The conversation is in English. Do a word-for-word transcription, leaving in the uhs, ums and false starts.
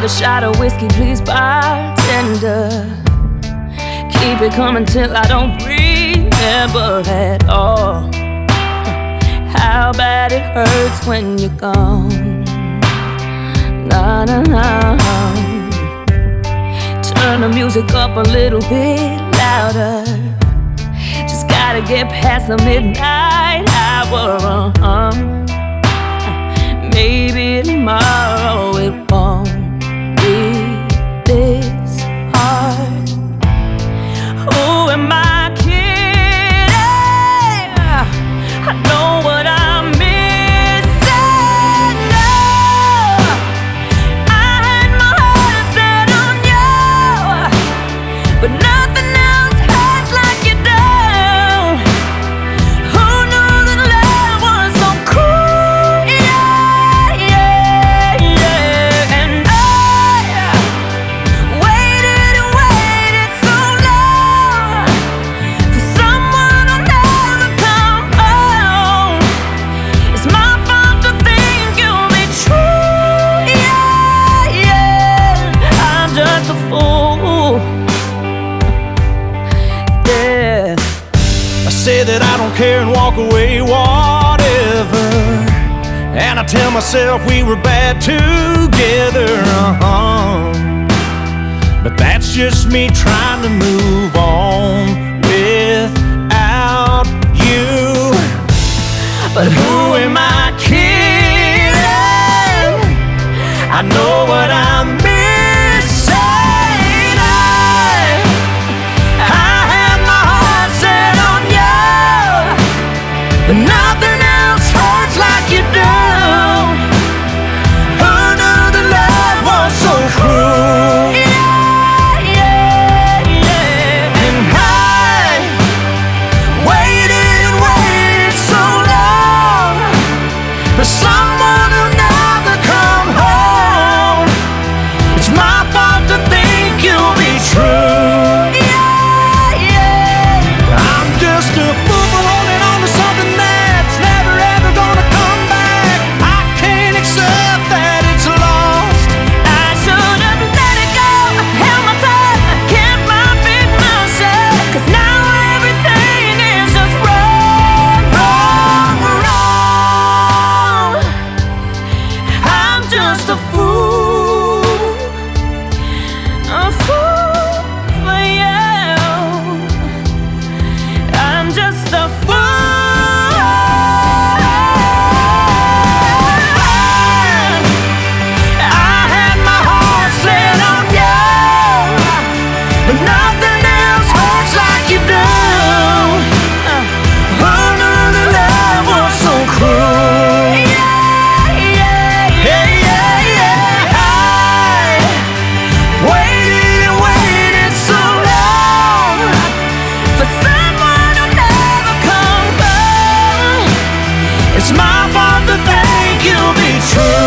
Another shot of whiskey, please, bartender. Keep it coming till I don't remember at all how bad it hurts when you're gone. Na na na. Turn the music up a little bit louder. Just gotta get past the midnight hour. uh-huh. Maybe tomorrow it won't be this hard. Who am I kidding? I know what I'm missing. No, I had my heart set on you, but nothing else hurts like you do. Who knew that love was so cruel? Yeah, yeah, yeah. And I waited and waited so long for someone who'll never come home. It's my fault to think you'll be true. Yeah, yeah. I'm just a fool. Yeah. I say that I don't care and walk away, whatever. And I tell myself we were bad together, uh-huh. But that's just me trying to move on without you. But who am I kidding? I know what I'm missing. I, I had my heart set on you, but nothing else hurts like you do. Who knew that love was so cruel? Yeah, yeah, yeah. And I waited and waited so long for someone who'll never come home. It's my fault to think you'll be true. Yeah, yeah. I'm just a fool for holding on to something that's never ever gonna come back. I can't accept that it's lost. I should have let it go. I held my tongue, I kept my big mouth shut. 'Cause now everything is just wrong, wrong, wrong. I'm just a fool, a fool for you. I'm just a fool. I had my heart set on you, but nothing else hurts like you do. Who knew that love was so cruel? Yeah, yeah, Yeah, yeah, yeah. I waited and waited so long for someone who'll never come home. It's my fault to think you'll be true.